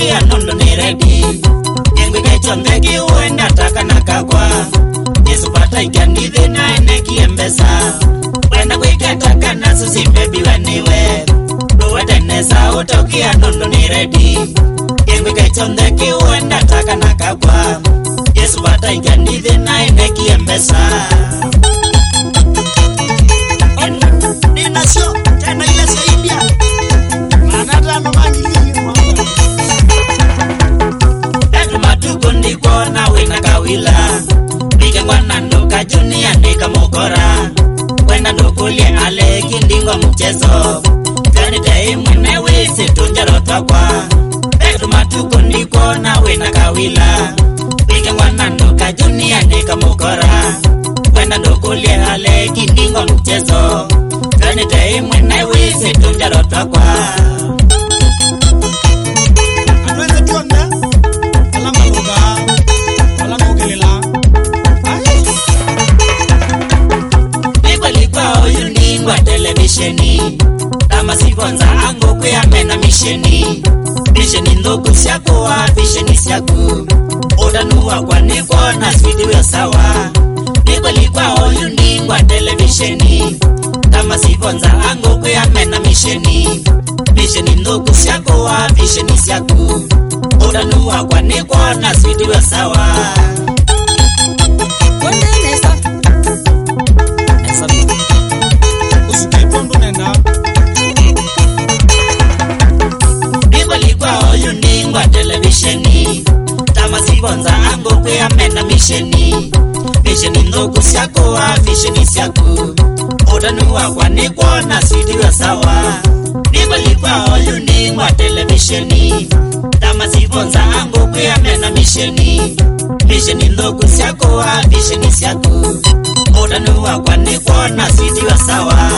utokia nondo ni ready. Yengwe kechondeki uenda taka nakakwa. Yesu pata ikandithi na eneki embesa. Wenda kwiketaka na susi baby waniwe. Uwede nesa utokia nondo ni ready. Yengwe kechondeki uenda taka nakakwa. Yesu pata ikandithi na eneki embesa. Nina show tena ile saidia. Manata no mangili mwamba. Edu matuko ndiko na wina kawila. Bige ngwana ndoka junia ndika mokora. Wenda ndokulie ale kindingwa mchezo. Tani tei mwene wisi tunjaro takwa. Edu matuko ndiko na wina kawila. Bige ngwana ndoka junia ndika mokora. Wenda ndokulie ale kindingwa mchezo. Tani tei mwene wisi tunjaro takwa. Anweze tuonde alama luga alama ugelila. Nikolikuwa uyuningwa televisheni. Tama sikonza ango kuya mena misheni. Misheni ndoku siyakuwa visheni siyaku. Odanuwa kwa niko na svidiwe sawa. Nikolikuwa uyuningwa televisheni. Tama sikonza ango kuya mena misheni. Misheni ndoku siyakuwa visheni siyaku. Odanuwa kwa niko na svidiwe sawa. Usikepondo nenda. Nikolikuwa uyuningwa televisheni. Tama sikonza ango kuya mena misheni. Misheni ndoku siyakuwa visheni siyaku. Odanuwa kwa niko na svidiwe sawa. Nikolikuwa uyuningwa televisheni. Tama sikonza ango kuya mena misheni. Misheni ndoku siyakuwa visheni siyaku. Odanuwa kwa niko na svidiwe sawa.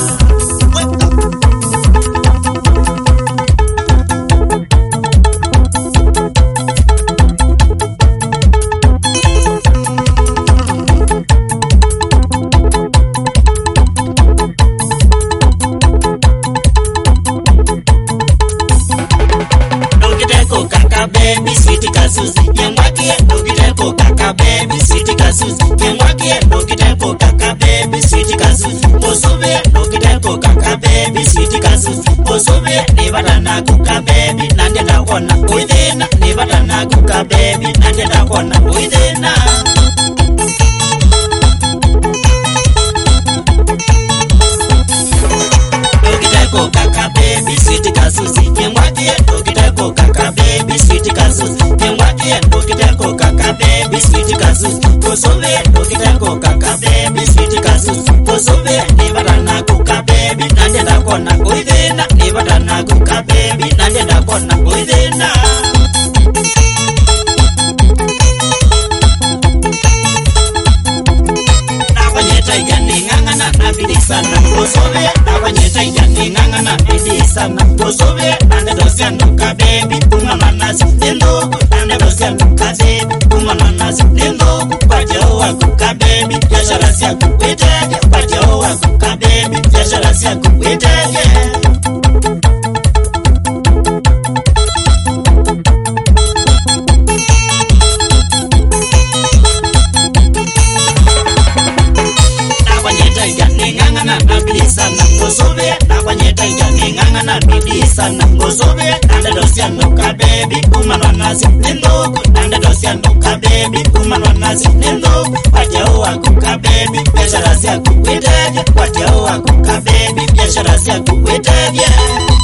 Baby sweet kasuzi yengwakie ndokiteko kaka baby sweet kasuzi yengwakie ndokiteko kaka baby sweet kasuzi osube ndokiteko kaka baby sweet kasuzi osube nibatana kuka baby nande ndakona withina nibatana kuka baby nande ndakona withina ndokiteko kaka baby sweet kasuzi yengwakie ndokiteko kaka baby sweet kasuzi yengwakie ndokiteko kaka baby sweet kasuzi osube ndokiteko kaka baby sweet kasuzi osube nibatana kuka baby nande ndakona withina nibatana kuka baby nande ndakona withina Nabanyeta igani ngangana nabidi sana osube nabanyeta igani ngangana nabidi sana osube nande dosianuka baby umananazi nendo nande dosianuka baby umananazi nendo kwajewa kuka baby biashara sia kuwetege kwajewa kuka baby biashara sia kuwetege Nabanyeta igani ngangana nabidi sana osube nabanyeta igani ngangana nabidi sana osube nande dosianuka baby umananazi nendo nande dosianuka baby umananazi nendo kwajewa kuka baby biashara sia kuwetege kwajewa kuka baby biashara sia kuwetege